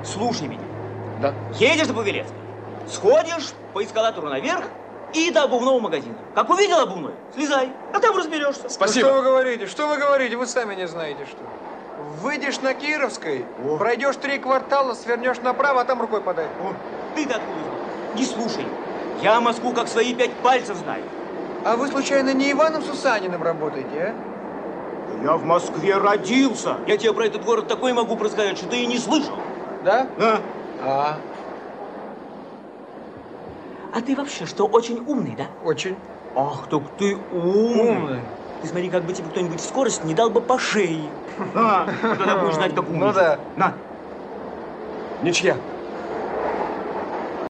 Слушай меня. Да. Едешь до Павелецкой, сходишь по эскалатору наверх и до обувного магазина. Как увидел обувной, слезай, а там разберешься. Спасибо. Ну, что вы говорите? Что вы говорите? Вы сами не знаете, что. Выйдешь на Кировской, пройдешь 3 квартала, свернешь направо, а там рукой подай. О, ты-то откуда знаешь? Не слушай. Я Москву как свои 5 пальцев знаю. А вы, случайно, не Иваном Сусаниным работаете, а? Я в Москве родился. Я тебе про этот город такой могу рассказать, что ты и не слышал. Да? Да. А ты вообще что, очень умный, да? очень. Ах, так ты умный. Ты смотри, как бы тебе кто-нибудь в скорость не дал бы по шее. Тогда будешь знать, как умный. Ну да. На. Ничья.